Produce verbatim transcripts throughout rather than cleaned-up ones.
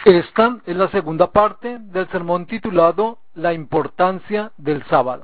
Esta es la segunda parte del sermón titulado La importancia del sábado.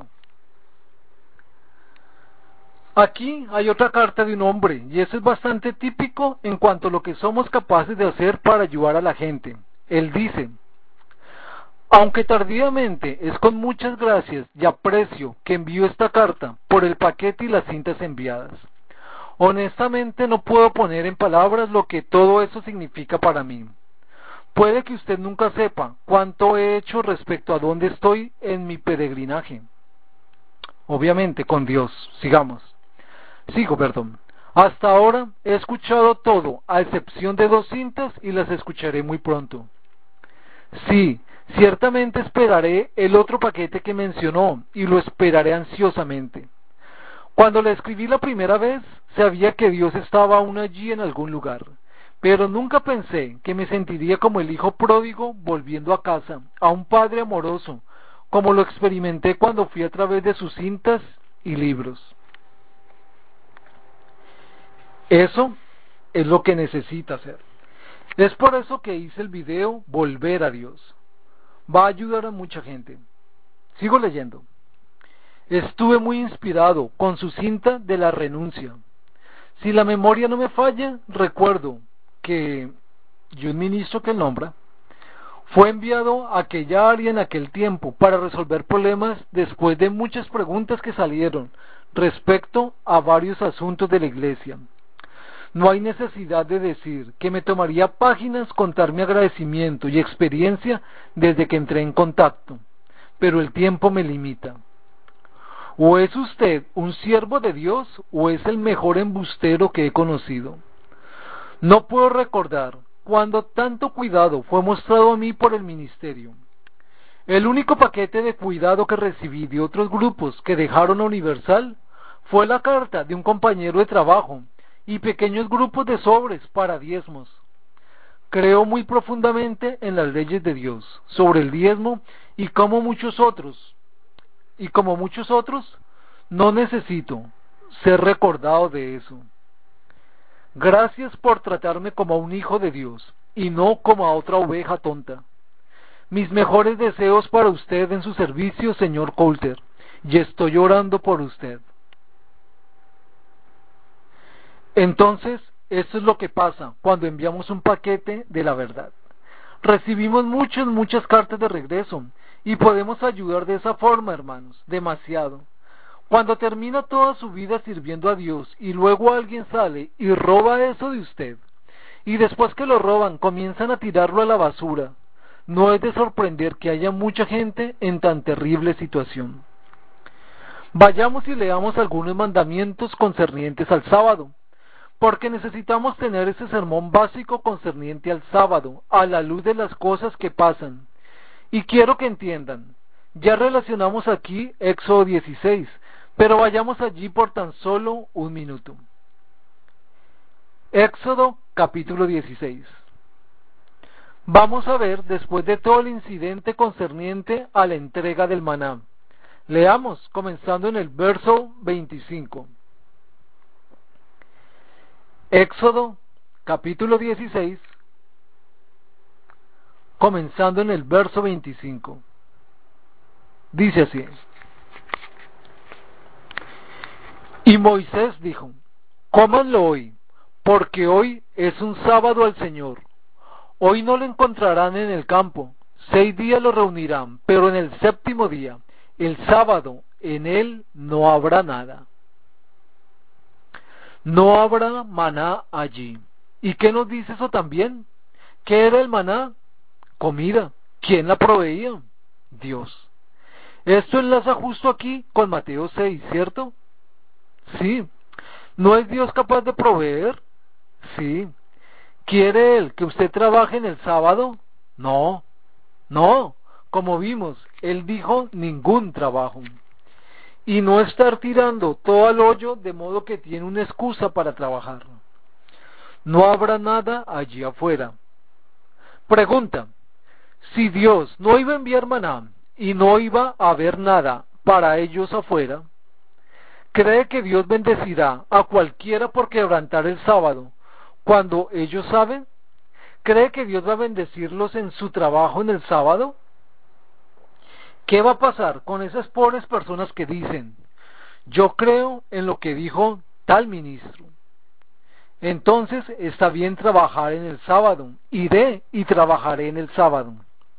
Aquí hay otra carta de un hombre, y eso es bastante típico en cuanto a lo que somos capaces de hacer para ayudar a la gente. Él dice: aunque tardíamente, es con muchas gracias y aprecio que envío esta carta por el paquete y las cintas enviadas. Honestamente no puedo poner en palabras lo que todo eso significa para mí. Puede que usted nunca sepa cuánto he hecho respecto a dónde estoy en mi peregrinaje. Obviamente, con Dios. Sigamos. Sigo, perdón. Hasta ahora he escuchado todo, a excepción de dos cintas, y las escucharé muy pronto. Sí, ciertamente esperaré el otro paquete que mencionó, y lo esperaré ansiosamente. Cuando le escribí la primera vez, sabía que Dios estaba aún allí en algún lugar, pero nunca pensé que me sentiría como el hijo pródigo volviendo a casa, a un padre amoroso, como lo experimenté cuando fui a través de sus cintas y libros. Eso es lo que necesita hacer. Es por eso que hice el video Volver a Dios. Va a ayudar a mucha gente. Sigo leyendo. Estuve muy inspirado con su cinta de la renuncia. Si la memoria no me falla, recuerdo que y un ministro que él nombra fue enviado a aquella área en aquel tiempo para resolver problemas después de muchas preguntas que salieron respecto a varios asuntos de la iglesia. No hay necesidad de decir que me tomaría páginas contar mi agradecimiento y experiencia desde que entré en contacto, pero el tiempo me limita. O es usted un siervo de Dios o es el mejor embustero que he conocido. No puedo recordar cuando tanto cuidado fue mostrado a mí por el ministerio. El único paquete de cuidado que recibí de otros grupos que dejaron a Universal fue la carta de un compañero de trabajo y pequeños grupos de sobres para diezmos. Creo muy profundamente en las leyes de Dios sobre el diezmo y como muchos otros, y como muchos otros, no necesito ser recordado de eso. Gracias por tratarme como a un hijo de Dios y no como a otra oveja tonta. Mis mejores deseos para usted en su servicio, señor Coulter, y estoy orando por usted. Entonces, esto es lo que pasa cuando enviamos un paquete de la verdad. Recibimos muchas, muchas cartas de regreso y podemos ayudar de esa forma, hermanos, demasiado. Cuando termina toda su vida sirviendo a Dios y luego alguien sale y roba eso de usted, y después que lo roban comienzan a tirarlo a la basura, no es de sorprender que haya mucha gente en tan terrible situación. Vayamos y leamos algunos mandamientos concernientes al sábado, porque necesitamos tener ese sermón básico concerniente al sábado, a la luz de las cosas que pasan. Y quiero que entiendan, ya relacionamos aquí Éxodo dieciséis, pero vayamos allí por tan solo un minuto. Éxodo capítulo dieciséis. Vamos a ver después de todo el incidente concerniente a la entrega del maná. Leamos, comenzando en el verso veinticinco. Éxodo capítulo dieciséis, comenzando en el verso veinticinco. Dice así: y Moisés dijo: cómanlo hoy, porque hoy es un sábado al Señor. Hoy no lo encontrarán en el campo, seis días lo reunirán, pero en el séptimo día, el sábado, en él no habrá nada. No habrá maná allí. ¿Y qué nos dice eso también? ¿Qué era el maná? Comida. ¿Quién la proveía? Dios. Esto enlaza justo aquí con Mateo seis, ¿cierto? Sí. ¿No es Dios capaz de proveer? Sí. ¿Quiere Él que usted trabaje en el sábado? No. No. Como vimos, Él dijo ningún trabajo. Y no estar tirando todo al hoyo de modo que tiene una excusa para trabajar. No habrá nada allí afuera. Pregunta: si Dios no iba a enviar maná y no iba a haber nada para ellos afuera, ¿cree que Dios bendecirá a cualquiera por quebrantar el sábado cuando ellos saben? ¿Cree que Dios va a bendecirlos en su trabajo en el sábado? ¿Qué va a pasar con esas pobres personas que dicen, yo creo en lo que dijo tal ministro? Entonces está bien trabajar en el sábado, iré y trabajaré en el sábado.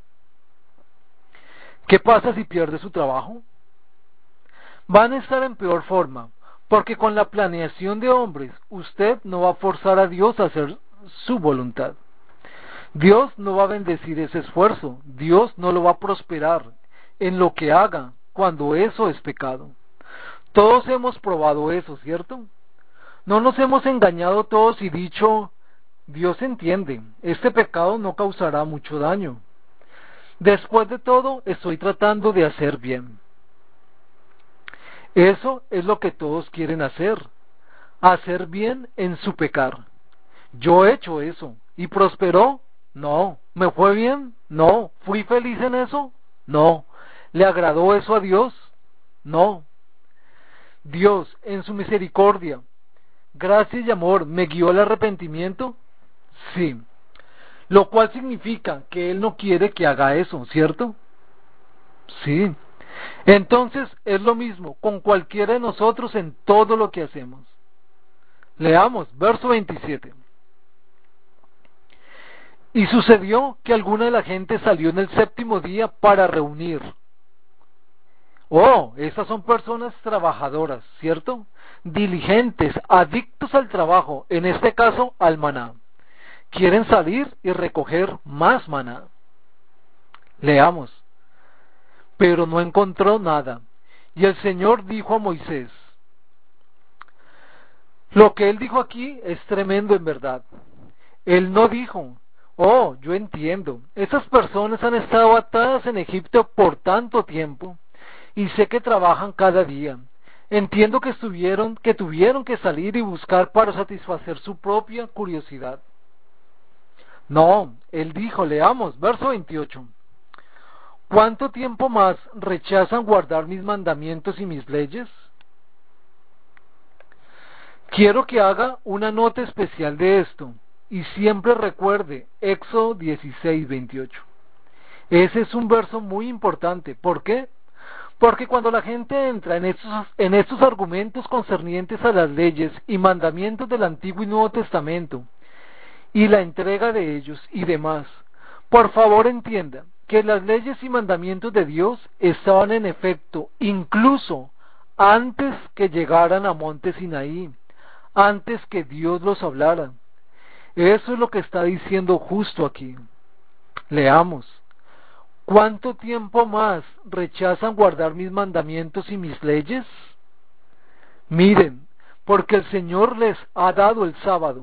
¿Qué pasa si pierde su trabajo? Van a estar en peor forma, porque con la planeación de hombres, usted no va a forzar a Dios a hacer su voluntad. Dios no va a bendecir ese esfuerzo, Dios no lo va a prosperar en lo que haga cuando eso es pecado. Todos hemos probado eso, ¿cierto? No nos hemos engañado todos y dicho, Dios entiende, este pecado no causará mucho daño. Después de todo, estoy tratando de hacer bien. Eso es lo que todos quieren hacer, hacer bien en su pecar. Yo he hecho eso, ¿y prosperó? No. ¿Me fue bien? No. ¿Fui feliz en eso? No. ¿Le agradó eso a Dios? No. Dios, en su misericordia, gracia y amor, ¿me guió al arrepentimiento? Sí. Lo cual significa que Él no quiere que haga eso, ¿cierto? Sí. Entonces es lo mismo con cualquiera de nosotros en todo lo que hacemos. Leamos, verso veintisiete. Y sucedió que alguna de la gente salió en el séptimo día para reunir. Oh, estas son personas trabajadoras, ¿cierto? Diligentes, adictos al trabajo, en este caso al maná. Quieren salir y recoger más maná. Leamos. Pero no encontró nada. Y el Señor dijo a Moisés, lo que él dijo aquí es tremendo en verdad. Él no dijo, oh, yo entiendo, esas personas han estado atadas en Egipto por tanto tiempo y sé que trabajan cada día. Entiendo que estuvieron, que tuvieron que salir y buscar para satisfacer su propia curiosidad. No, él dijo, leamos, verso veintiocho. ¿Cuánto tiempo más rechazan guardar mis mandamientos y mis leyes? Quiero que haga una nota especial de esto y siempre recuerde Éxodo dieciséis veintiocho. Ese es un verso muy importante. ¿Por qué? Porque cuando la gente entra en estos, en estos argumentos concernientes a las leyes y mandamientos del Antiguo y Nuevo Testamento y la entrega de ellos y demás, por favor entienda que las leyes y mandamientos de Dios estaban en efecto incluso antes que llegaran a Monte Sinaí, antes que Dios los hablara. Eso es lo que está diciendo justo aquí. Leamos. ¿Cuánto tiempo más rechazan guardar mis mandamientos y mis leyes? Miren, porque el Señor les ha dado el sábado.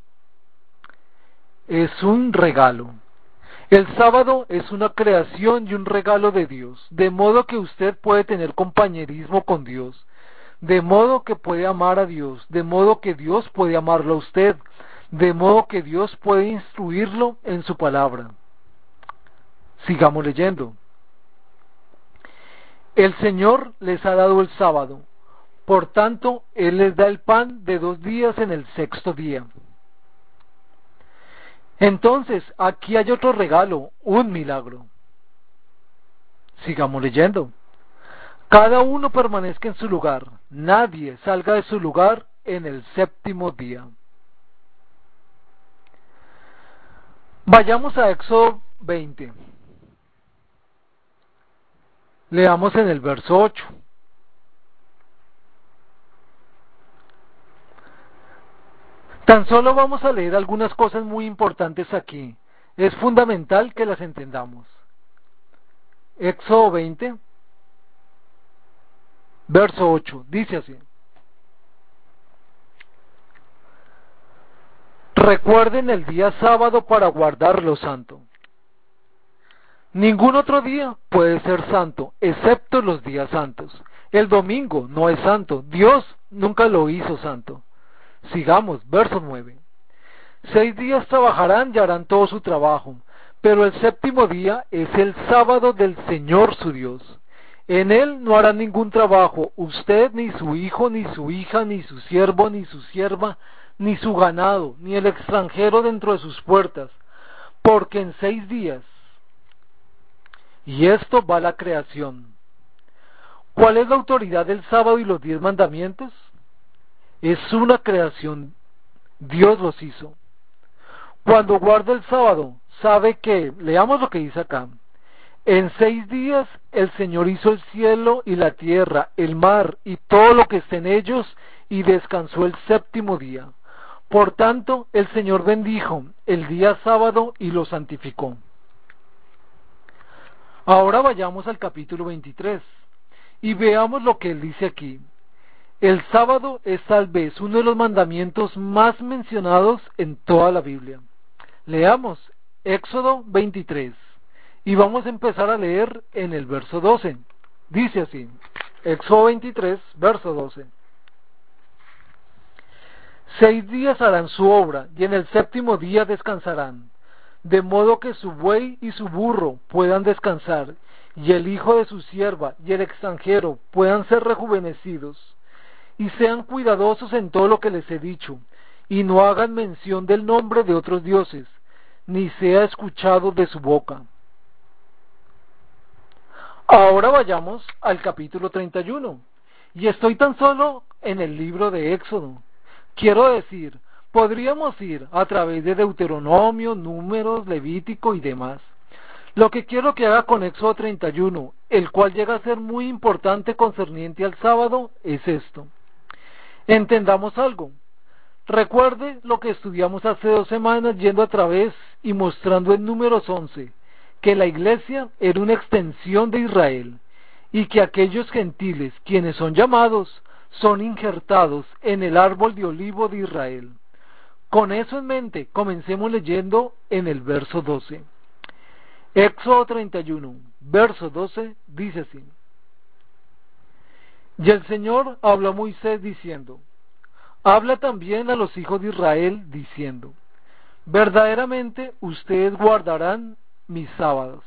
Es un regalo. El sábado es una creación y un regalo de Dios, de modo que usted puede tener compañerismo con Dios, de modo que puede amar a Dios, de modo que Dios puede amarlo a usted, de modo que Dios puede instruirlo en su palabra. Sigamos leyendo. El Señor les ha dado el sábado, por tanto, Él les da el pan de dos días en el sexto día. Entonces, aquí hay otro regalo, un milagro. Sigamos leyendo. Cada uno permanezca en su lugar, nadie salga de su lugar en el séptimo día. Vayamos a Éxodo veinte. Leamos en el verso ocho. Tan solo vamos a leer algunas cosas muy importantes aquí. Es fundamental que las entendamos. Éxodo veinte, verso ocho, dice así. Recuerden el día sábado para guardarlo santo. Ningún otro día puede ser santo, excepto los días santos. El domingo no es santo, Dios nunca lo hizo santo. Sigamos, verso nueve. Seis días trabajarán y harán todo su trabajo, pero el séptimo día es el sábado del Señor su Dios. En él no hará ningún trabajo, usted, ni su hijo, ni su hija, ni su siervo, ni su sierva, ni su ganado, ni el extranjero dentro de sus puertas, porque en seis días, y esto va a la creación. ¿Cuál es la autoridad del sábado y los diez mandamientos? Es una creación, Dios los hizo. Cuando guarda el sábado, sabe que, leamos lo que dice acá, en seis días el Señor hizo el cielo y la tierra, el mar y todo lo que está en ellos, y descansó el séptimo día. Por tanto, el Señor bendijo el día sábado y lo santificó. Ahora vayamos al capítulo veintitrés y veamos lo que él dice aquí. El sábado es tal vez uno de los mandamientos más mencionados en toda la Biblia. Leamos Éxodo veintitrés y vamos a empezar a leer en el verso doce. Dice así, Éxodo veintitrés, verso doce. Seis días harán su obra y en el séptimo día descansarán, de modo que su buey y su burro puedan descansar, y el hijo de su sierva y el extranjero puedan ser rejuvenecidos, y sean cuidadosos en todo lo que les he dicho, y no hagan mención del nombre de otros dioses, ni sea escuchado de su boca. Ahora vayamos al capítulo treinta y uno, y estoy tan solo en el libro de Éxodo. Quiero decir, podríamos ir a través de Deuteronomio, Números, Levítico y demás. Lo que quiero que haga con Éxodo treinta y uno, el cual llega a ser muy importante concerniente al sábado, es esto. Entendamos algo. Recuerde lo que estudiamos hace dos semanas yendo a través y mostrando en Números once, que la iglesia era una extensión de Israel, y que aquellos gentiles, quienes son llamados, son injertados en el árbol de olivo de Israel. Con eso en mente, comencemos leyendo en el verso doce. Éxodo treinta y uno, verso doce, dice así. Y el Señor habló a Moisés diciendo, habla también a los hijos de Israel diciendo, verdaderamente ustedes guardarán mis sábados.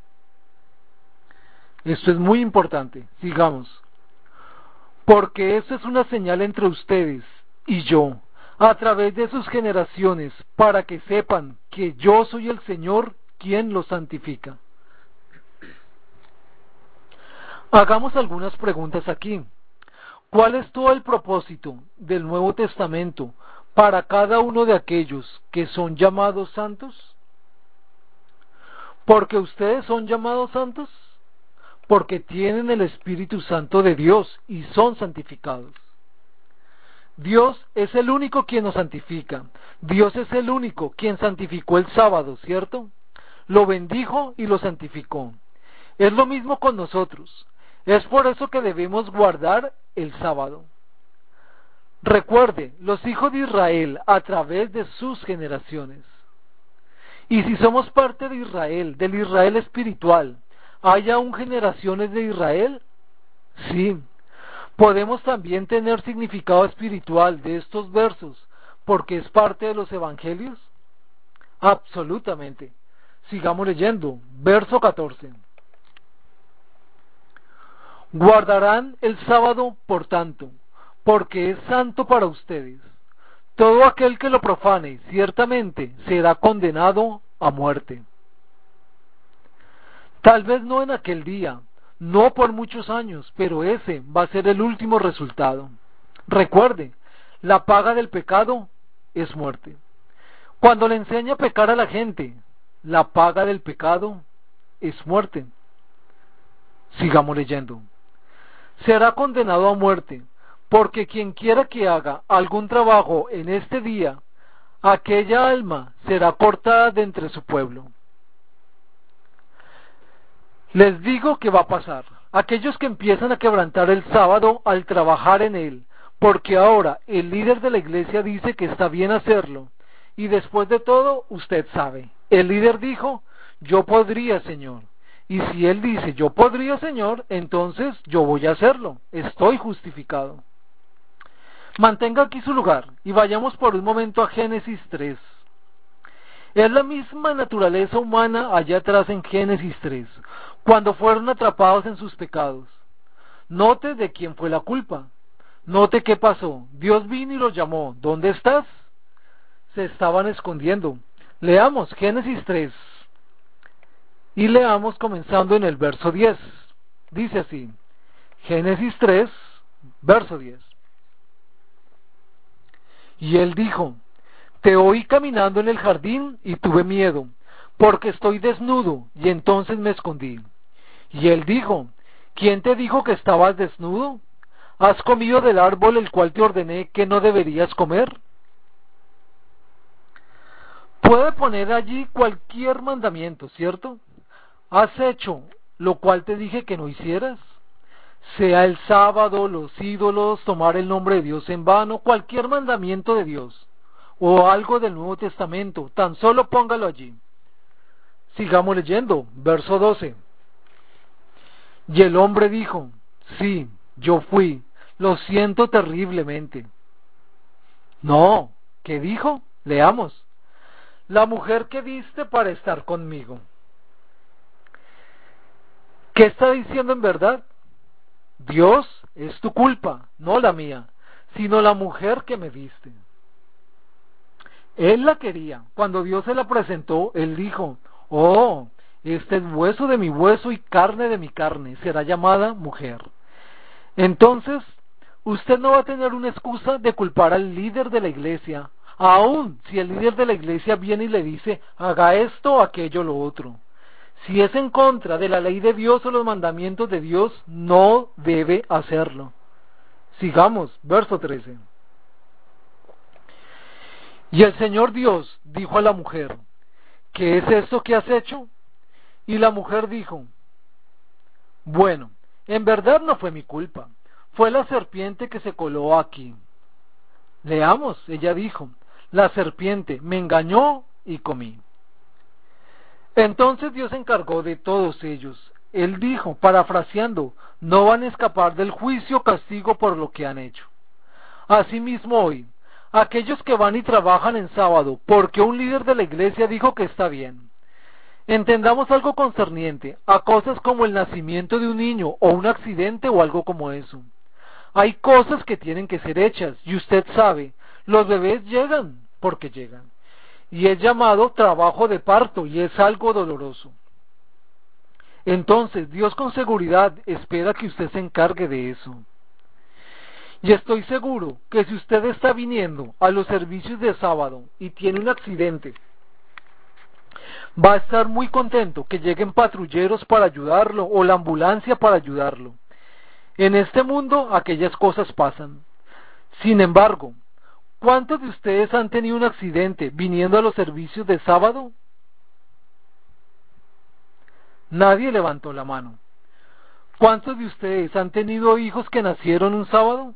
Esto es muy importante, sigamos. Porque esto es una señal entre ustedes y yo, a través de sus generaciones, para que sepan que yo soy el Señor quien los santifica. Hagamos algunas preguntas aquí. ¿Cuál es todo el propósito del Nuevo Testamento para cada uno de aquellos que son llamados santos? ¿Porque ustedes son llamados santos? Porque tienen el Espíritu Santo de Dios y son santificados. Dios es el único quien nos santifica. Dios es el único quien santificó el sábado, ¿cierto? Lo bendijo y lo santificó. Es lo mismo con nosotros. Es por eso que debemos guardar el sábado. Recuerde, los hijos de Israel a través de sus generaciones. Y si somos parte de Israel, del Israel espiritual, ¿hay aún generaciones de Israel? Sí. ¿Podemos también tener significado espiritual de estos versos porque es parte de los evangelios? Absolutamente. Sigamos leyendo. Verso catorce. Guardarán el sábado, por tanto, porque es santo para ustedes. Todo aquel que lo profane, ciertamente, será condenado a muerte. Tal vez no en aquel día, no por muchos años, pero ese va a ser el último resultado. Recuerde, la paga del pecado es muerte. Cuando le enseña a pecar a la gente, la paga del pecado es muerte. Sigamos leyendo. Será condenado a muerte, porque quien quiera que haga algún trabajo en este día, aquella alma será cortada de entre su pueblo. Les digo que va a pasar. Aquellos que empiezan a quebrantar el sábado al trabajar en él, porque ahora el líder de la iglesia dice que está bien hacerlo, y después de todo, usted sabe, el líder dijo, yo podría, Señor. Y si él dice, yo podría, Señor, entonces yo voy a hacerlo. Estoy justificado. Mantenga aquí su lugar y vayamos por un momento a Génesis tres. Es la misma naturaleza humana allá atrás en Génesis tres, cuando fueron atrapados en sus pecados. Note de quién fue la culpa. Note qué pasó. Dios vino y los llamó. ¿Dónde estás? Se estaban escondiendo. Leamos Génesis tres y leamos comenzando en el verso diez. Dice así, Génesis tres, verso diez. Y él dijo, te oí caminando en el jardín y tuve miedo, porque estoy desnudo, y entonces me escondí. Y él dijo, ¿quién te dijo que estabas desnudo? ¿Has comido del árbol el cual te ordené que no deberías comer? Puede poner allí cualquier mandamiento, ¿cierto? ¿Has hecho lo cual te dije que no hicieras? Sea el sábado, los ídolos, tomar el nombre de Dios en vano, cualquier mandamiento de Dios, o algo del Nuevo Testamento, tan solo póngalo allí. Sigamos leyendo, verso doce. Y el hombre dijo, sí, yo fui, lo siento terriblemente. No, ¿qué dijo? Leamos. La mujer que diste para estar conmigo. ¿Qué está diciendo en verdad? Dios, es tu culpa, no la mía, sino la mujer que me diste. Él la quería. Cuando Dios se la presentó, él dijo, oh, este es hueso de mi hueso y carne de mi carne, será llamada mujer. Entonces, usted no va a tener una excusa de culpar al líder de la iglesia, aun si el líder de la iglesia viene y le dice, haga esto, aquello, lo otro. Si es en contra de la ley de Dios o los mandamientos de Dios, no debe hacerlo. Sigamos, verso trece. Y el Señor Dios dijo a la mujer, ¿qué es esto que has hecho? Y la mujer dijo, bueno, en verdad no fue mi culpa, fue la serpiente que se coló aquí. Leamos, ella dijo, la serpiente me engañó y comí. Entonces Dios se encargó de todos ellos. Él dijo, parafraseando, no van a escapar del juicio o castigo por lo que han hecho. Asimismo hoy, aquellos que van y trabajan en sábado, porque un líder de la iglesia dijo que está bien. Entendamos algo concerniente a cosas como el nacimiento de un niño o un accidente o algo como eso. Hay cosas que tienen que ser hechas y usted sabe, los bebés llegan porque llegan. Y es llamado trabajo de parto y es algo doloroso. Entonces Dios con seguridad espera que usted se encargue de eso. Y estoy seguro que si usted está viniendo a los servicios de sábado y tiene un accidente, va a estar muy contento que lleguen patrulleros para ayudarlo o la ambulancia para ayudarlo. En este mundo aquellas cosas pasan. Sin embargo, ¿cuántos de ustedes han tenido un accidente viniendo a los servicios de sábado? Nadie levantó la mano. ¿Cuántos de ustedes han tenido hijos que nacieron un sábado?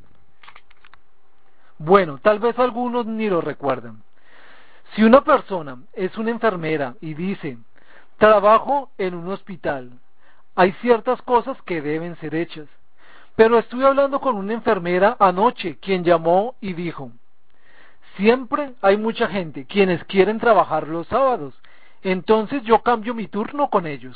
Bueno, tal vez algunos ni lo recuerdan. Si una persona es una enfermera y dice, trabajo en un hospital, hay ciertas cosas que deben ser hechas. Pero estuve hablando con una enfermera anoche, quien llamó y dijo, siempre hay mucha gente quienes quieren trabajar los sábados, entonces yo cambio mi turno con ellos.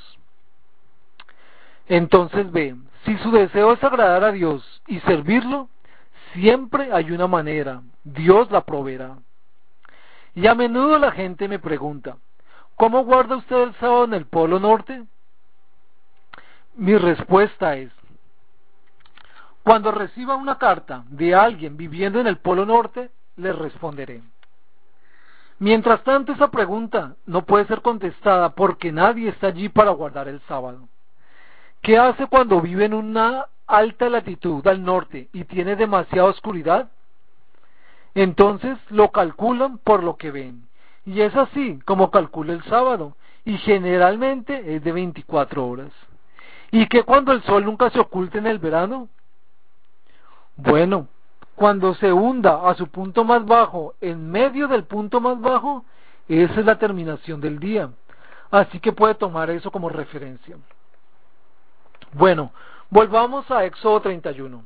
Entonces ve, si su deseo es agradar a Dios y servirlo, siempre hay una manera, Dios la proveerá. Y a menudo la gente me pregunta, ¿cómo guarda usted el sábado en el Polo Norte? Mi respuesta es, cuando reciba una carta de alguien viviendo en el Polo Norte, le responderé. Mientras tanto, esa pregunta no puede ser contestada porque nadie está allí para guardar el sábado. ¿Qué hace cuando vive en una alta latitud al norte y tiene demasiada oscuridad? Entonces lo calculan por lo que ven. Y es así como calcula el sábado, y generalmente es de veinticuatro horas. ¿Y qué cuando el sol nunca se oculta en el verano? Bueno, cuando se hunda a su punto más bajo, en medio del punto más bajo, esa es la terminación del día. Así que puede tomar eso como referencia. Bueno, volvamos a Éxodo treinta y uno.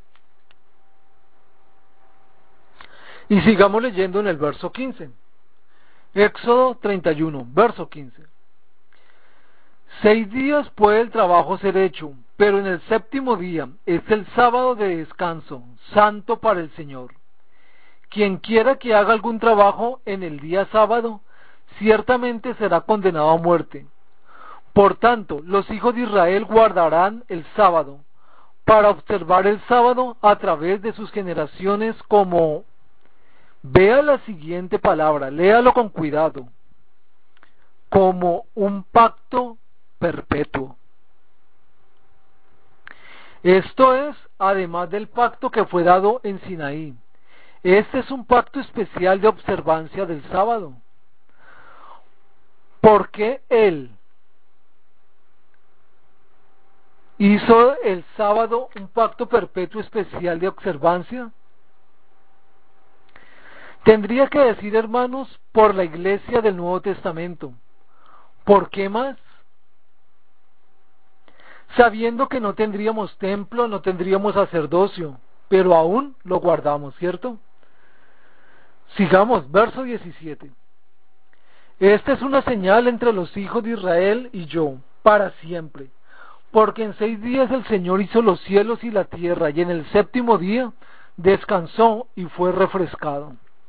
Y sigamos leyendo en el verso quince. Éxodo treinta y uno, verso quince. Seis días puede el trabajo ser hecho, pero en el séptimo día es el sábado de descanso, santo para el Señor. Quien quiera que haga algún trabajo en el día sábado, ciertamente será condenado a muerte. Por tanto, los hijos de Israel guardarán el sábado, para observar el sábado a través de sus generaciones como... Vea la siguiente palabra, léalo con cuidado, como un pacto perpetuo. Esto es, además del pacto que fue dado en Sinaí. Este es un pacto especial de observancia del sábado. ¿Por qué Él hizo el sábado un pacto perpetuo especial de observancia? Tendría que decir, hermanos, por la iglesia del Nuevo Testamento. ¿Por qué más? Sabiendo que no tendríamos templo, no tendríamos sacerdocio, pero aún lo guardamos, ¿cierto? Sigamos, verso diecisiete. Esta es una señal entre los hijos de Israel y yo, para siempre. Porque en seis días el Señor hizo los cielos y la tierra, y en el séptimo día descansó y fue refrescado.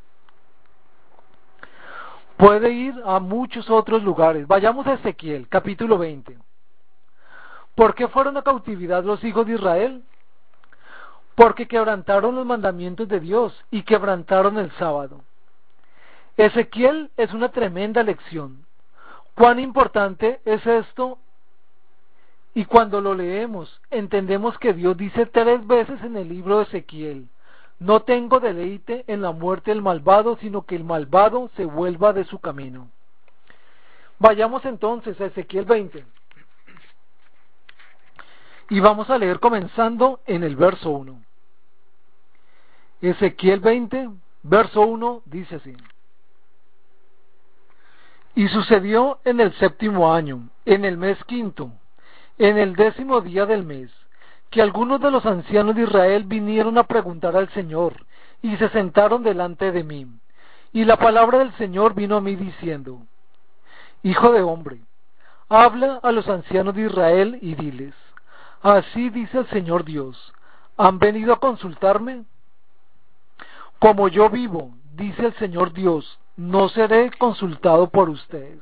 Puede ir a muchos otros lugares. Vayamos a Ezequiel, capítulo veinte. ¿Por qué fueron a cautividad los hijos de Israel? Porque quebrantaron los mandamientos de Dios y quebrantaron el sábado. Ezequiel es una tremenda lección. ¿Cuán importante es esto? Y cuando lo leemos, entendemos que Dios dice tres veces en el libro de Ezequiel: no tengo deleite en la muerte del malvado, sino que el malvado se vuelva de su camino. Vayamos entonces a Ezequiel veinte. Y vamos a leer comenzando en el verso uno. Ezequiel veinte, verso uno, dice así. Y sucedió en el séptimo año, en el mes quinto, en el décimo día del mes, que algunos de los ancianos de Israel vinieron a preguntar al Señor, y se sentaron delante de mí. Y la palabra del Señor vino a mí diciendo: Hijo de hombre, habla a los ancianos de Israel y diles: así dice el Señor Dios, ¿han venido a consultarme? Como yo vivo, dice el Señor Dios, no seré consultado por ustedes.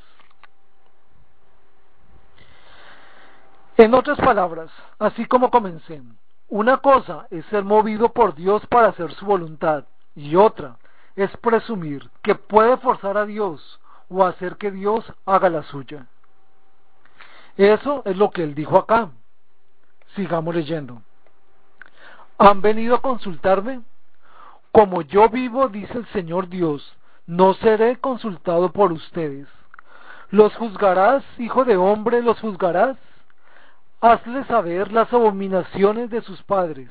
En otras palabras, así como comencé, una cosa es ser movido por Dios para hacer su voluntad, y otra es presumir que puede forzar a Dios o hacer que Dios haga la suya. Eso es lo que él dijo acá. Sigamos leyendo. ¿Han venido a consultarme? Como yo vivo, dice el Señor Dios, no seré consultado por ustedes. ¿Los juzgarás, hijo de hombre, los juzgarás? Hazle saber las abominaciones de sus padres.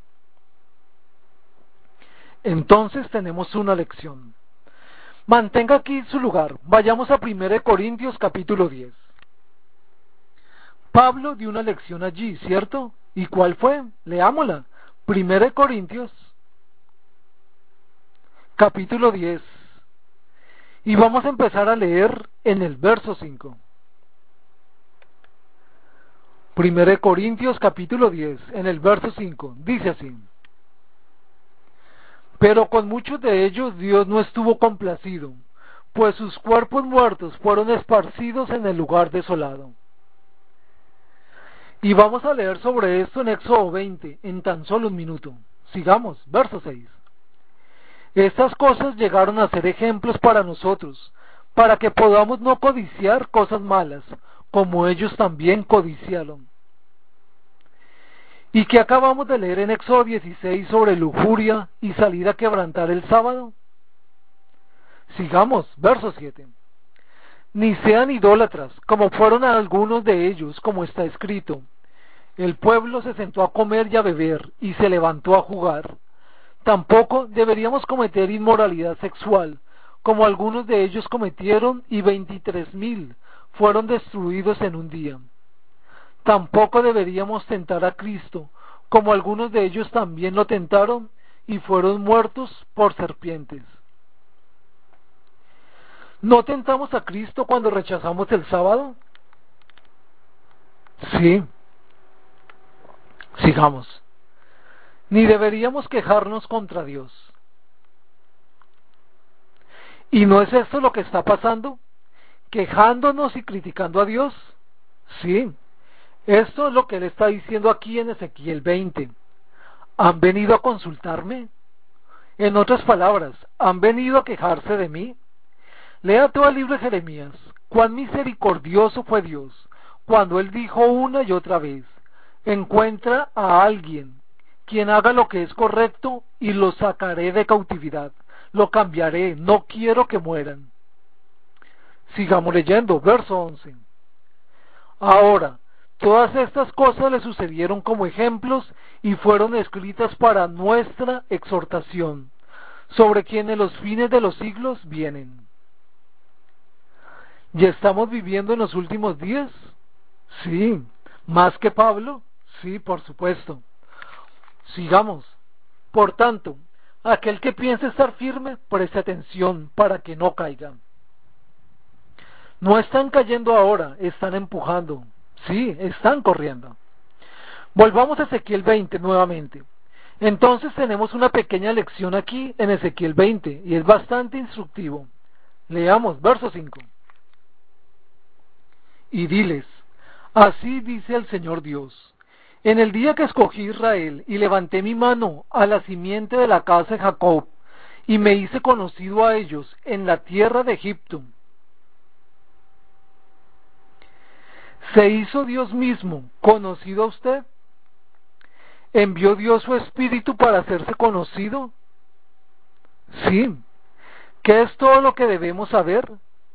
Entonces tenemos una lección. Mantenga aquí su lugar. Vayamos a primera de Corintios capítulo diez. Pablo dio una lección allí, ¿cierto? ¿Y cuál fue? Leámosla. primera de Corintios capítulo diez. Y vamos a empezar a leer en el verso cinco. primera de Corintios capítulo diez, en el verso cinco, dice así: pero con muchos de ellos Dios no estuvo complacido, pues sus cuerpos muertos fueron esparcidos en el lugar desolado. Y vamos a leer sobre esto en Éxodo veinte, en tan solo un minuto. Sigamos, verso seis. Estas cosas llegaron a ser ejemplos para nosotros, para que podamos no codiciar cosas malas, como ellos también codiciaron. ¿Y qué acabamos de leer en Éxodo dieciséis sobre lujuria y salir a quebrantar el sábado? Sigamos, verso siete. Ni sean idólatras, como fueron algunos de ellos, como está escrito: el pueblo se sentó a comer y a beber, y se levantó a jugar. Tampoco deberíamos cometer inmoralidad sexual, como algunos de ellos cometieron, y veintitrés mil fueron destruidos en un día. Tampoco deberíamos tentar a Cristo, como algunos de ellos también lo tentaron, y fueron muertos por serpientes. ¿No tentamos a Cristo cuando rechazamos el sábado? Sí. Sigamos. Ni deberíamos quejarnos contra Dios. ¿Y no es esto lo que está pasando? quejándonos y criticando a Dios. Sí, esto es lo que él está diciendo aquí en Ezequiel veinte. ¿Han venido a consultarme? En otras palabras, ¿han venido a quejarse de mí? Lea todo el libro de Jeremías. Cuán misericordioso fue Dios cuando él dijo una y otra vez: encuentra a alguien quien haga lo que es correcto y lo sacaré de cautividad, lo cambiaré, no quiero que mueran. Sigamos leyendo, verso once. Ahora, todas estas cosas le sucedieron como ejemplos y fueron escritas para nuestra exhortación, sobre quienes los fines de los siglos vienen. ¿Ya estamos viviendo en los últimos días? Sí. ¿Más que Pablo? Sí, por supuesto. Sigamos. Por tanto, aquel que piense estar firme, preste atención para que no caiga. No están cayendo ahora, están empujando. Sí, están corriendo. Volvamos a Ezequiel veinte nuevamente. Entonces tenemos una pequeña lección aquí en Ezequiel veinte y es bastante instructivo. Leamos, verso cinco. Y diles: así dice el Señor Dios, en el día que escogí Israel y levanté mi mano a la simiente de la casa de Jacob y me hice conocido a ellos en la tierra de Egipto, ¿se hizo Dios mismo conocido a usted? ¿Envió Dios su Espíritu para hacerse conocido? Sí. ¿Qué es todo lo que debemos saber?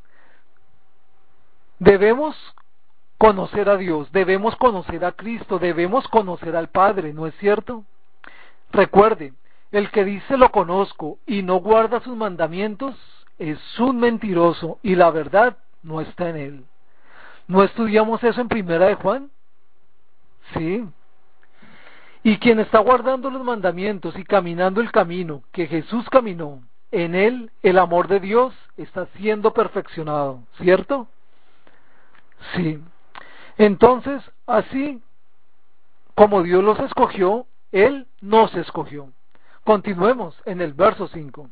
Debemos conocer a Dios, debemos conocer a Cristo, debemos conocer al Padre, ¿no es cierto? Recuerde, el que dice lo conozco y no guarda sus mandamientos es un mentiroso y la verdad no está en él. ¿No estudiamos eso en Primera de Juan? Sí. Y quien está guardando los mandamientos y caminando el camino que Jesús caminó, en él el amor de Dios está siendo perfeccionado, ¿cierto? Sí. Entonces, así como Dios los escogió, Él nos escogió. Continuemos en el verso cinco.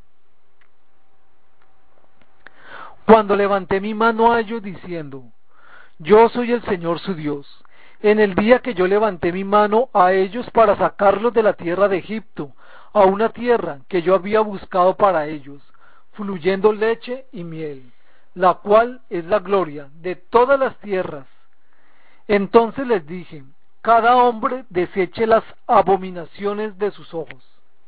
Cuando levanté mi mano a ellos diciendo: yo soy el Señor su Dios, en el día que yo levanté mi mano a ellos para sacarlos de la tierra de Egipto, a una tierra que yo había buscado para ellos, fluyendo leche y miel, la cual es la gloria de todas las tierras. Entonces les dije: cada hombre deseche las abominaciones de sus ojos.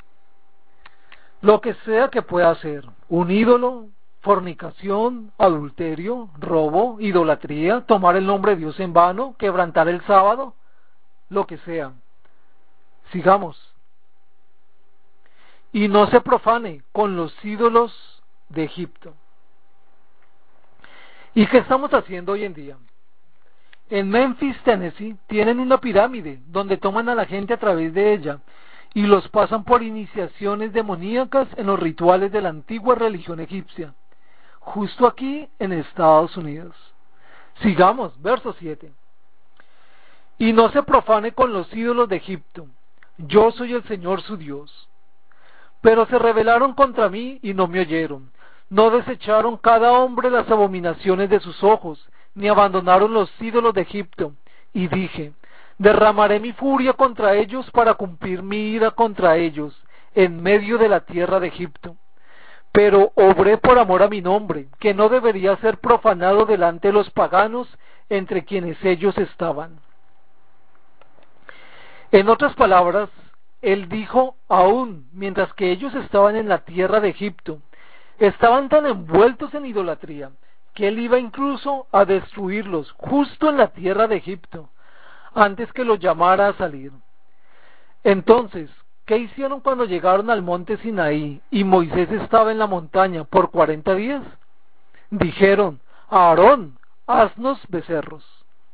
Lo que sea que pueda hacer, un ídolo, fornicación, adulterio, robo, idolatría, tomar el nombre de Dios en vano, quebrantar el sábado, lo que sea. Sigamos. Y no se profane con los ídolos de Egipto. ¿Y qué estamos haciendo hoy en día? En Memphis, Tennessee, tienen una pirámide donde toman a la gente a través de ella y los pasan por iniciaciones demoníacas en los rituales de la antigua religión egipcia, justo aquí en Estados Unidos. Sigamos, verso siete. Y no se profane con los ídolos de Egipto, yo soy el Señor su Dios. Pero se rebelaron contra mí y no me oyeron, no desecharon cada hombre las abominaciones de sus ojos, ni abandonaron los ídolos de Egipto. Y dije: derramaré mi furia contra ellos para cumplir mi ira contra ellos en medio de la tierra de Egipto. Pero obré por amor a mi nombre, que no debería ser profanado delante de los paganos entre quienes ellos estaban. En otras palabras, él dijo: aún mientras que ellos estaban en la tierra de Egipto, estaban tan envueltos en idolatría que él iba incluso a destruirlos justo en la tierra de Egipto, antes que los llamara a salir. Entonces, ¿qué hicieron cuando llegaron al monte Sinaí y Moisés estaba en la montaña por cuarenta días? Dijeron: a Aarón, haznos becerros.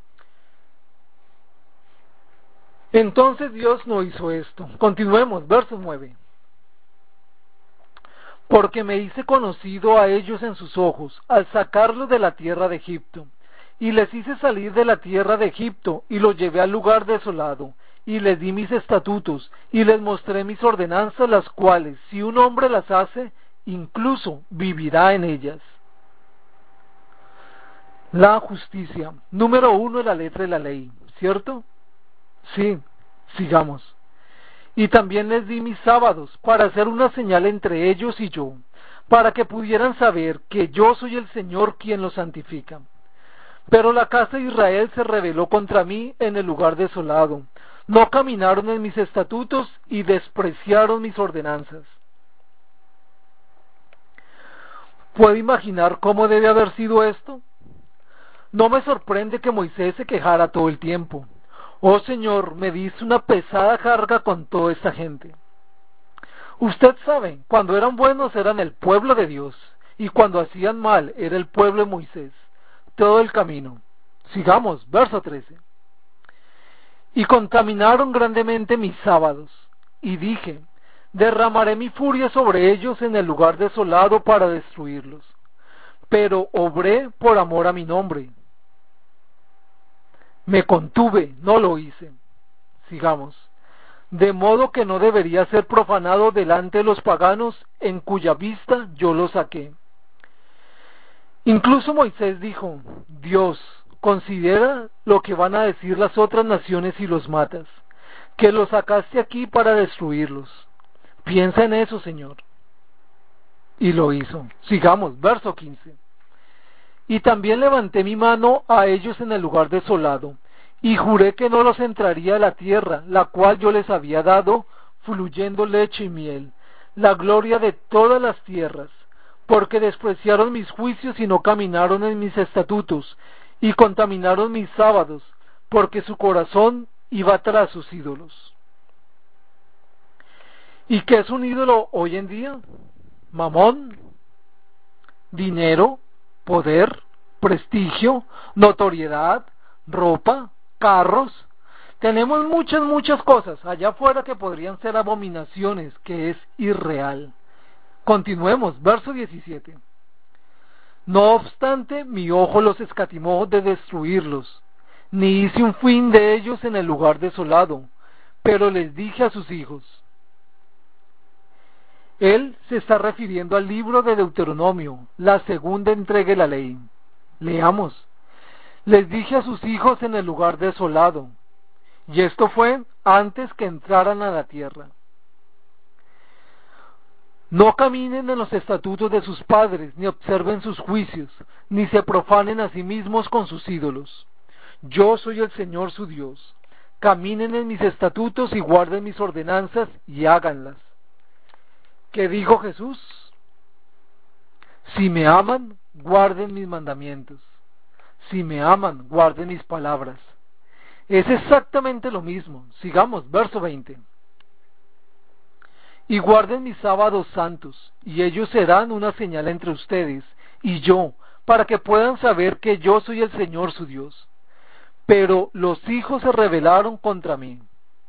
Entonces Dios no hizo esto. Continuemos, verso nueve. Porque me hice conocido a ellos en sus ojos, al sacarlos de la tierra de Egipto. Y les hice salir de la tierra de Egipto, y los llevé al lugar desolado, y les di mis estatutos, y les mostré mis ordenanzas, las cuales, si un hombre las hace, incluso vivirá en ellas. La justicia. Número uno de la letra de la ley, ¿cierto? Sí, sigamos. Y también les di mis sábados para hacer una señal entre ellos y yo, para que pudieran saber que yo soy el Señor quien los santifica. Pero la casa de Israel se rebeló contra mí en el lugar desolado. No caminaron en mis estatutos y despreciaron mis ordenanzas. ¿Puede imaginar cómo debe haber sido esto? No me sorprende que Moisés se quejara todo el tiempo. Oh Señor, me diste una pesada carga con toda esta gente. Usted sabe, cuando eran buenos eran el pueblo de Dios, y cuando hacían mal era el pueblo de Moisés, todo el camino. Sigamos, verso trece. Y contaminaron grandemente mis sábados, y dije, derramaré mi furia sobre ellos en el lugar desolado para destruirlos. Pero obré por amor a mi nombre. Me contuve, no lo hice. Sigamos. De modo que no debería ser profanado delante de los paganos en cuya vista yo lo saqué. Incluso Moisés dijo, Dios, considera lo que van a decir las otras naciones si los matas, que los sacaste aquí para destruirlos. Piensa en eso, Señor. Y lo hizo. Sigamos, verso quince. Y también levanté mi mano a ellos en el lugar desolado, y juré que no los entraría a la tierra, la cual yo les había dado, fluyendo leche y miel, la gloria de todas las tierras, porque despreciaron mis juicios y no caminaron en mis estatutos, y contaminaron mis sábados, porque su corazón iba tras sus ídolos. ¿Y qué es un ídolo hoy en día? Mamón, dinero, poder, prestigio, notoriedad, ropa, carros. Tenemos muchas, muchas cosas allá afuera que podrían ser abominaciones, que es irreal. Continuemos, verso diecisiete. No obstante, mi ojo los escatimó de destruirlos, ni hice un fin de ellos en el lugar desolado, pero les dije a sus hijos. Él se está refiriendo al libro de Deuteronomio, la segunda entrega de la ley. Leamos. Les dije a sus hijos en el lugar desolado, y esto fue antes que entraran a la tierra. No caminen en los estatutos de sus padres, ni observen sus juicios, ni se profanen a sí mismos con sus ídolos. Yo soy el Señor su Dios. Caminen en mis estatutos y guarden mis ordenanzas y háganlas. ¿Qué dijo Jesús? Si me aman, guarden mis mandamientos. Si me aman, guarden mis palabras. Es exactamente lo mismo. Sigamos, verso veinte. Y guarden mis sábados santos, y ellos serán una señal entre ustedes y yo, para que puedan saber que yo soy el Señor su Dios. Pero los hijos se rebelaron contra mí.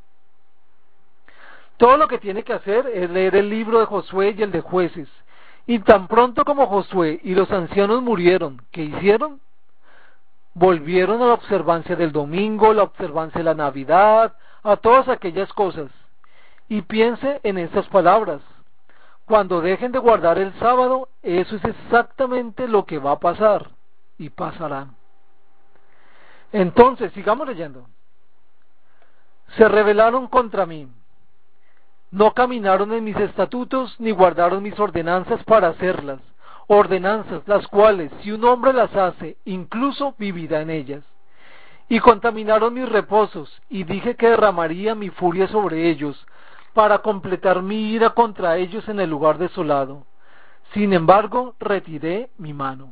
Todo lo que tiene que hacer es leer el libro de Josué y el de Jueces. Y tan pronto como Josué y los ancianos murieron, ¿qué hicieron? Volvieron a la observancia del domingo, la observancia de la Navidad, a todas aquellas cosas. Y piense en estas palabras. Cuando dejen de guardar el sábado, eso es exactamente lo que va a pasar. Y pasará. Entonces, sigamos leyendo. Se rebelaron contra mí. No caminaron en mis estatutos, ni guardaron mis ordenanzas para hacerlas. Ordenanzas, las cuales, si un hombre las hace, incluso vivirá en ellas. Y contaminaron mis reposos, y dije que derramaría mi furia sobre ellos, para completar mi ira contra ellos en el lugar desolado. Sin embargo, retiré mi mano.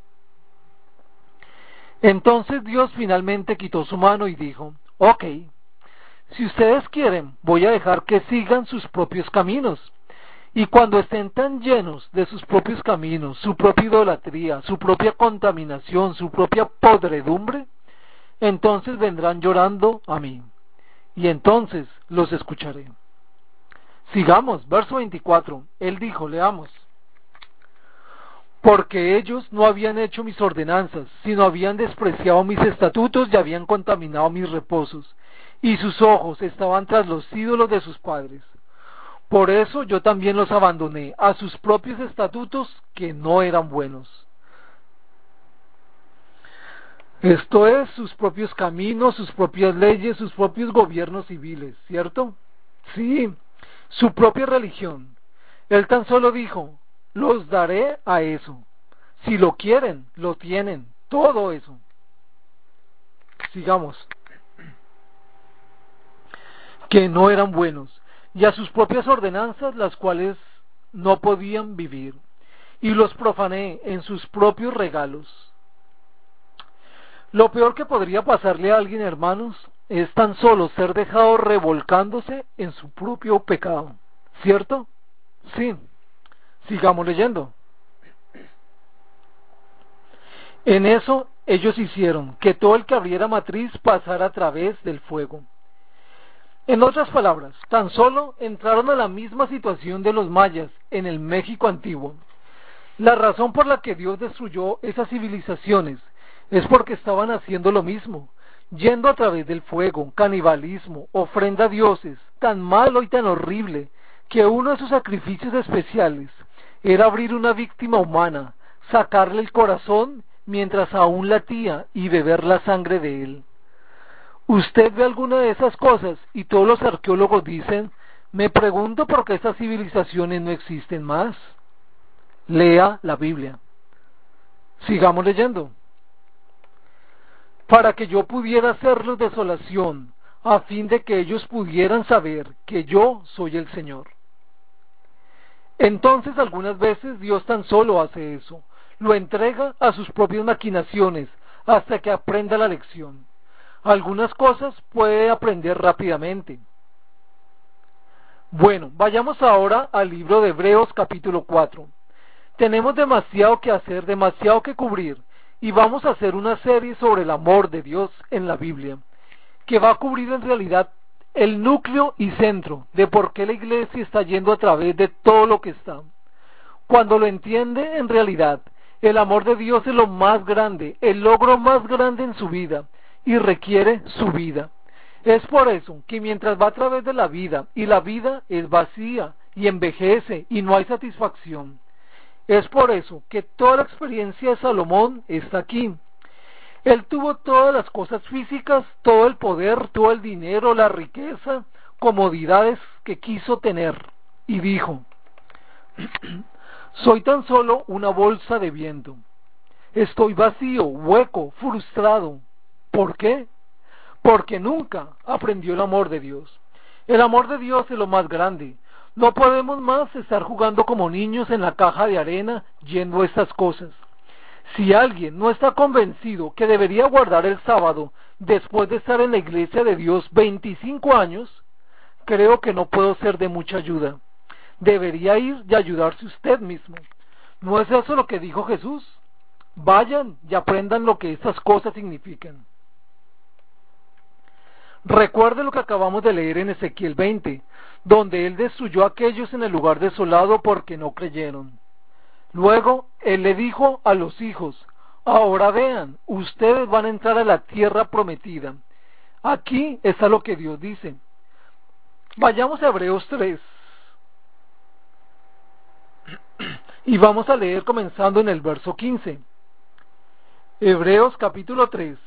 Entonces Dios finalmente quitó su mano y dijo, ok, si ustedes quieren, voy a dejar que sigan sus propios caminos. Y cuando estén tan llenos de sus propios caminos, su propia idolatría, su propia contaminación, su propia podredumbre, entonces vendrán llorando a mí. Y entonces los escucharé. Sigamos, verso veinticuatro. Él dijo, leamos. Porque ellos no habían hecho mis ordenanzas, sino habían despreciado mis estatutos y habían contaminado mis reposos, y sus ojos estaban tras los ídolos de sus padres. Por eso yo también los abandoné a sus propios estatutos que no eran buenos. Esto es, sus propios caminos, sus propias leyes, sus propios gobiernos civiles, ¿cierto? Sí, su propia religión. Él tan solo dijo, los daré a eso. Si lo quieren, lo tienen, todo eso. Sigamos. Que no eran buenos, y a sus propias ordenanzas, las cuales no podían vivir, y los profané en sus propios regalos. Lo peor que podría pasarle a alguien, hermanos, es tan solo ser dejado revolcándose en su propio pecado, ¿cierto? Sí, sigamos leyendo. En eso ellos hicieron que todo el que abriera matriz pasara a través del fuego. En otras palabras, tan solo entraron a la misma situación de los mayas en el México antiguo. La razón por la que Dios destruyó esas civilizaciones es porque estaban haciendo lo mismo, yendo a través del fuego, canibalismo, ofrenda a dioses, tan malo y tan horrible, que uno de sus sacrificios especiales era abrir una víctima humana, sacarle el corazón mientras aún latía y beber la sangre de él. Usted ve alguna de esas cosas y todos los arqueólogos dicen, me pregunto por qué estas civilizaciones no existen más. Lea la Biblia. Sigamos leyendo. Para que yo pudiera hacerlos desolación, a fin de que ellos pudieran saber que yo soy el Señor. Entonces algunas veces Dios tan solo hace eso, lo entrega a sus propias maquinaciones hasta que aprenda la lección. Algunas cosas puede aprender rápidamente. Bueno, vayamos ahora al libro de Hebreos capítulo cuatro. Tenemos demasiado que hacer, demasiado que cubrir, y vamos a hacer una serie sobre el amor de Dios en la Biblia, que va a cubrir en realidad el núcleo y centro de por qué la iglesia está yendo a través de todo lo que está. Cuando lo entiende, en realidad, el amor de Dios es lo más grande, el logro más grande en su vida, y requiere su vida. Es por eso que mientras va a través de la vida, y la vida es vacía, y envejece, y no hay satisfacción. Es por eso que toda la experiencia de Salomón está aquí. Él tuvo todas las cosas físicas, todo el poder, todo el dinero, la riqueza, comodidades que quiso tener, y dijo, soy tan solo una bolsa de viento. Estoy vacío, hueco, frustrado. ¿Por qué? Porque nunca aprendió el amor de Dios. El amor de Dios es lo más grande. No podemos más estar jugando como niños en la caja de arena yendo a estas cosas. Si alguien no está convencido que debería guardar el sábado después de estar en la iglesia de Dios veinticinco años, creo que no puedo ser de mucha ayuda. Debería ir y ayudarse usted mismo. ¿No es eso lo que dijo Jesús? Vayan y aprendan lo que estas cosas significan. Recuerde lo que acabamos de leer en Ezequiel veinte, donde él destruyó a aquellos en el lugar desolado porque no creyeron. Luego él le dijo a los hijos, ahora vean, ustedes van a entrar a la tierra prometida. Aquí está lo que Dios dice. Vayamos a Hebreos tres. Y vamos a leer comenzando en el verso quince. Hebreos capítulo tres.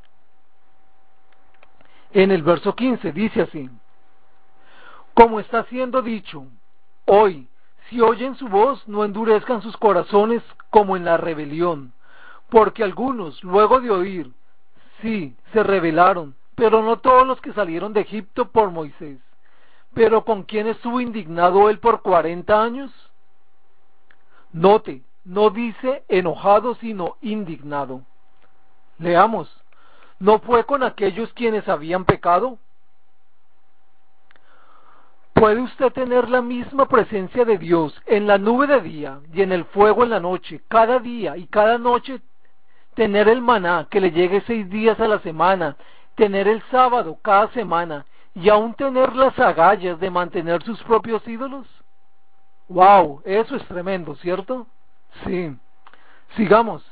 En el verso quince dice así, como está siendo dicho, hoy, si oyen su voz, no endurezcan sus corazones como en la rebelión, porque algunos, luego de oír, sí, se rebelaron, pero no todos los que salieron de Egipto por Moisés. Pero ¿con quién estuvo indignado él por cuarenta años? Note, no dice enojado, sino indignado. Leamos. ¿No fue con aquellos quienes habían pecado? ¿Puede usted tener la misma presencia de Dios en la nube de día y en el fuego en la noche, cada día y cada noche, tener el maná que le llegue seis días a la semana, tener el sábado cada semana y aún tener las agallas de mantener sus propios ídolos? ¡Wow! Eso es tremendo, ¿cierto? Sí. Sigamos.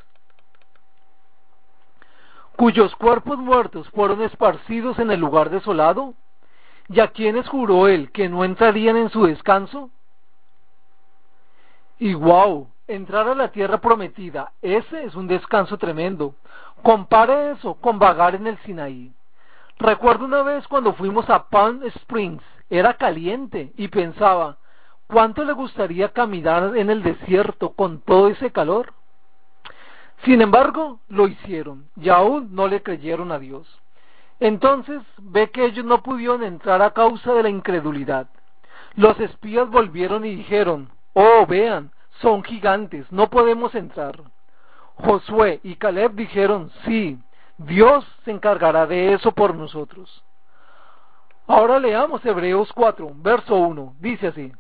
Cuyos cuerpos muertos fueron esparcidos en el lugar desolado, ¿y a quienes juró él que no entrarían en su descanso? Y wow, entrar a la tierra prometida, ese es un descanso tremendo. Compare eso con vagar en el Sinaí. Recuerdo una vez cuando fuimos a Palm Springs, era caliente y pensaba, ¿cuánto le gustaría caminar en el desierto con todo ese calor? Sin embargo, lo hicieron y aún no le creyeron a Dios. Entonces ve que ellos no pudieron entrar a causa de la incredulidad. Los espías volvieron y dijeron, oh, vean, son gigantes, no podemos entrar. Josué y Caleb dijeron, sí, Dios se encargará de eso por nosotros. Ahora leamos Hebreos cuatro, verso uno, dice así.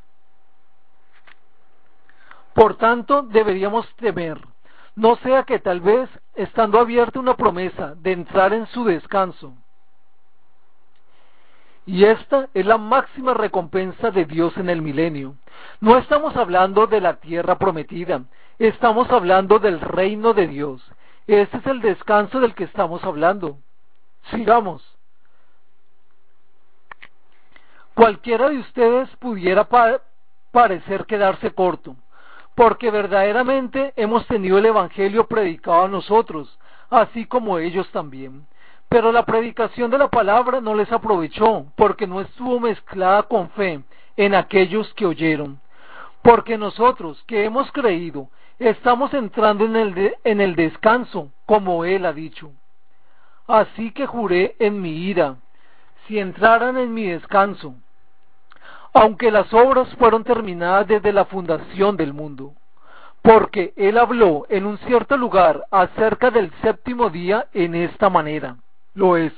Por tanto, deberíamos temer, no sea que tal vez, estando abierta una promesa de entrar en su descanso, y esta es la máxima recompensa de Dios en el milenio. No estamos hablando de la tierra prometida, estamos hablando del reino de Dios. Este es el descanso del que estamos hablando. Sigamos. Cualquiera de ustedes pudiera pa parecer quedarse corto, porque verdaderamente hemos tenido el Evangelio predicado a nosotros, así como ellos también. Pero la predicación de la palabra no les aprovechó, porque no estuvo mezclada con fe en aquellos que oyeron. Porque nosotros, que hemos creído, estamos entrando en el, de, en el descanso, como Él ha dicho. Así que juré en mi ira, si entraran en mi descanso, aunque las obras fueron terminadas desde la fundación del mundo. Porque Él habló en un cierto lugar acerca del séptimo día en esta manera. Lo es.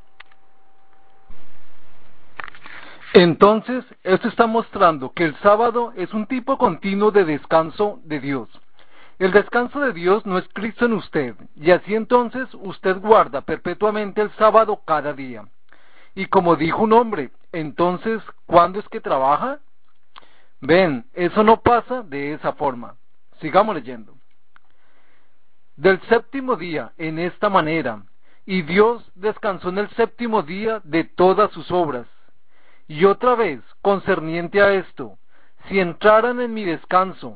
Entonces, esto está mostrando que el sábado es un tipo continuo de descanso de Dios. El descanso de Dios no es Cristo en usted, y así entonces usted guarda perpetuamente el sábado cada día. Y como dijo un hombre, entonces, ¿cuándo es que trabaja? Ven, eso no pasa de esa forma. Sigamos leyendo. Del séptimo día, en esta manera, y Dios descansó en el séptimo día de todas sus obras. Y otra vez, concerniente a esto, si entraran en mi descanso,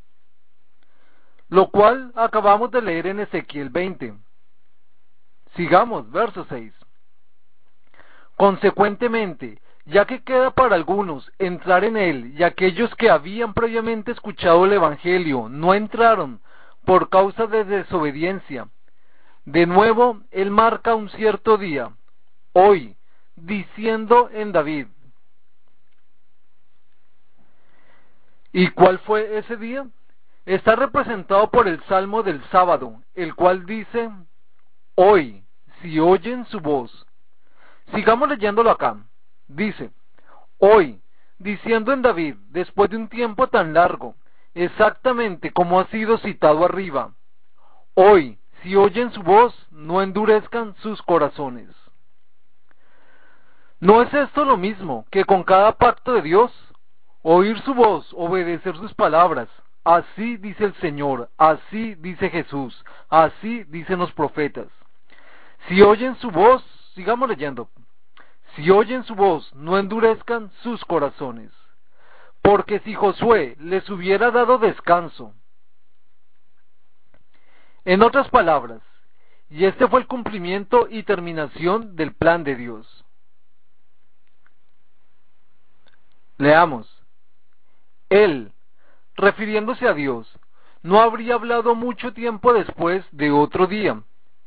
lo cual acabamos de leer en Ezequiel veinte. Sigamos, verso seis. Consecuentemente, ya que queda para algunos entrar en él, y aquellos que habían previamente escuchado el Evangelio no entraron por causa de desobediencia, de nuevo él marca un cierto día, hoy, diciendo en David. ¿Y cuál fue ese día? Está representado por el Salmo del sábado, el cual dice, hoy, si oyen su voz. Sigamos leyéndolo acá. Dice, hoy, diciendo en David, después de un tiempo tan largo, exactamente como ha sido citado arriba, hoy, si oyen su voz, no endurezcan sus corazones. ¿No es esto lo mismo que con cada pacto de Dios? Oír su voz, obedecer sus palabras. Así dice el Señor, así dice Jesús, así dicen los profetas. Si oyen su voz, sigamos leyendo. Si oyen su voz, no endurezcan sus corazones. Porque si Josué les hubiera dado descanso, en otras palabras, y este fue el cumplimiento y terminación del plan de Dios. Leamos. Él, refiriéndose a Dios, no habría hablado mucho tiempo después de otro día.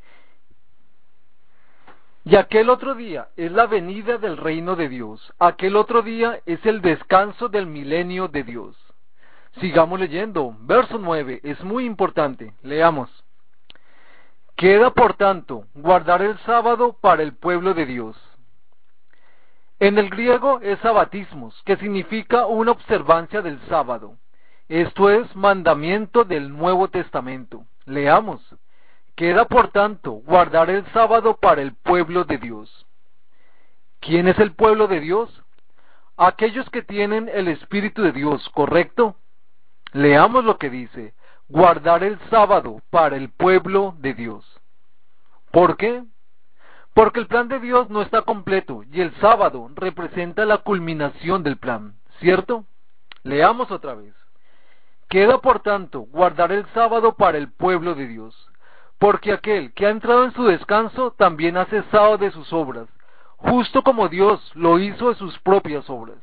Y aquel otro día es la venida del reino de Dios. Aquel otro día es el descanso del milenio de Dios. Sigamos leyendo. Verso nueve, es muy importante. Leamos. Queda, por tanto, guardar el sábado para el pueblo de Dios. En el griego es sabatismos, que significa una observancia del sábado. Esto es mandamiento del Nuevo Testamento. Leamos. Queda, por tanto, guardar el sábado para el pueblo de Dios. ¿Quién es el pueblo de Dios? Aquellos que tienen el Espíritu de Dios, ¿correcto? Leamos lo que dice. Guardar el sábado para el pueblo de Dios. ¿Por qué? Porque el plan de Dios no está completo y el sábado representa la culminación del plan, ¿cierto? Leamos otra vez. Queda por tanto guardar el sábado para el pueblo de Dios, porque aquel que ha entrado en su descanso también ha cesado de sus obras, justo como Dios lo hizo de sus propias obras.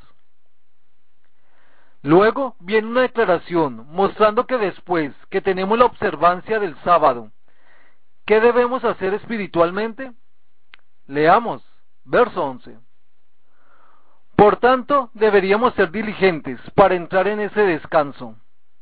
Luego viene una declaración mostrando que después que tenemos la observancia del sábado, ¿qué debemos hacer espiritualmente? Leamos, verso once. Por tanto, deberíamos ser diligentes para entrar en ese descanso.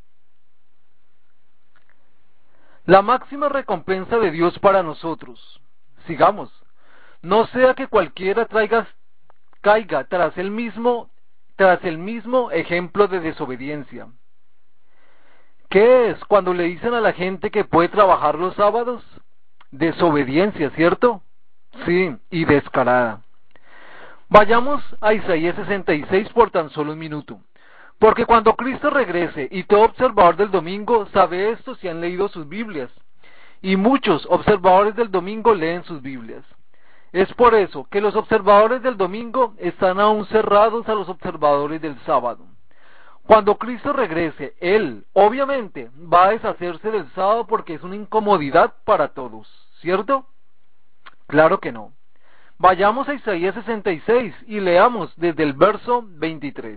La máxima recompensa de Dios para nosotros, sigamos, no sea que cualquiera traiga, caiga tras el mismo, tras el mismo ejemplo de desobediencia. ¿Qué es cuando le dicen a la gente que puede trabajar los sábados? Desobediencia, ¿cierto? Sí, y descarada. Vayamos a Isaías sesenta y seis por tan solo un minuto. Porque cuando Cristo regrese, y todo observador del domingo sabe esto si han leído sus Biblias, y muchos observadores del domingo leen sus Biblias. Es por eso que los observadores del domingo están aún cerrados a los observadores del sábado. Cuando Cristo regrese, Él, obviamente, va a deshacerse del sábado porque es una incomodidad para todos, ¿cierto? Claro que no. Vayamos a Isaías sesenta y seis y leamos desde el verso veintitrés.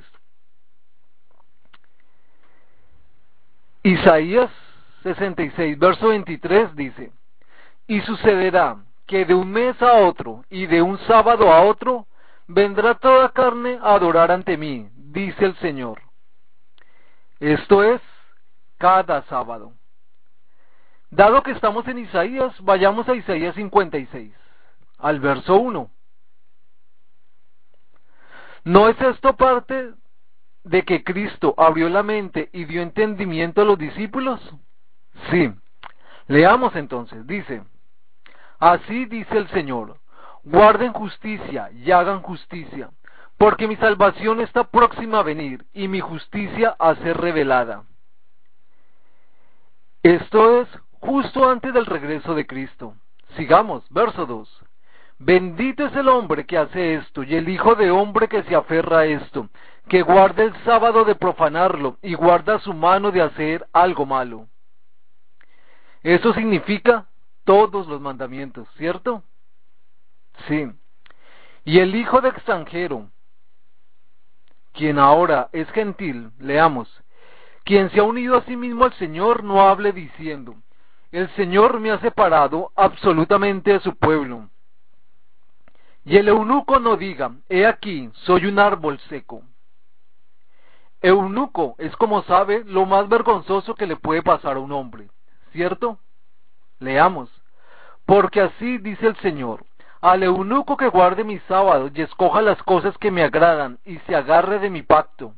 Isaías sesenta y seis, verso veintitrés dice, y sucederá que de un mes a otro y de un sábado a otro vendrá toda carne a adorar ante mí, dice el Señor. Esto es, cada sábado. Dado que estamos en Isaías, vayamos a Isaías cincuenta y seis, al verso uno. ¿No es esto parte de que Cristo abrió la mente y dio entendimiento a los discípulos? Sí. Leamos entonces, dice, así dice el Señor, guarden justicia y hagan justicia, porque mi salvación está próxima a venir y mi justicia a ser revelada. Esto es justo antes del regreso de Cristo. Sigamos, verso dos. Bendito es el hombre que hace esto, y el hijo de hombre que se aferra a esto, que guarda el sábado de profanarlo, y guarda su mano de hacer algo malo. Eso significa todos los mandamientos, ¿cierto? Sí. Y el hijo de extranjero, quien ahora es gentil, leamos, quien se ha unido a sí mismo al Señor, no hable diciendo, el Señor me ha separado absolutamente de su pueblo. Y el eunuco no diga, he aquí, soy un árbol seco. Eunuco es, como sabe, lo más vergonzoso que le puede pasar a un hombre, ¿cierto? Leamos, porque así dice el Señor, al eunuco que guarde mis sábados y escoja las cosas que me agradan y se agarre de mi pacto.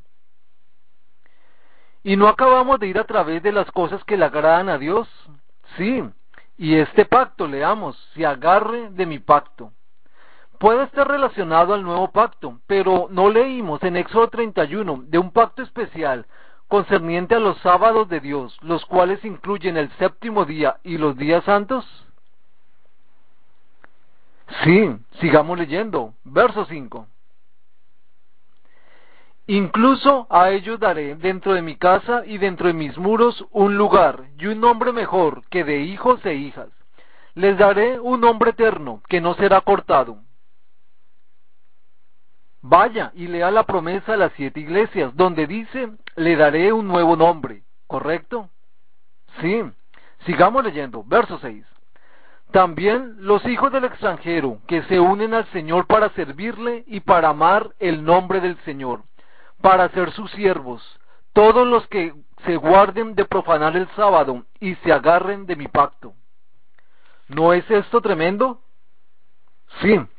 ¿Y no acabamos de ir a través de las cosas que le agradan a Dios? Sí, y este pacto, leamos, se agarre de mi pacto. Puede estar relacionado al nuevo pacto, pero ¿no leímos en Éxodo treinta y uno de un pacto especial concerniente a los sábados de Dios, los cuales incluyen el séptimo día y los días santos? Sí, sigamos leyendo, verso cinco. Incluso a ellos daré dentro de mi casa y dentro de mis muros un lugar y un nombre mejor que de hijos e hijas. Les daré un nombre eterno que no será cortado. Vaya y lea la promesa a las siete iglesias, donde dice, le daré un nuevo nombre, ¿correcto? Sí, sigamos leyendo, verso seis. También los hijos del extranjero, que se unen al Señor para servirle y para amar el nombre del Señor, para ser sus siervos, todos los que se guarden de profanar el sábado y se agarren de mi pacto. ¿No es esto tremendo? Sí,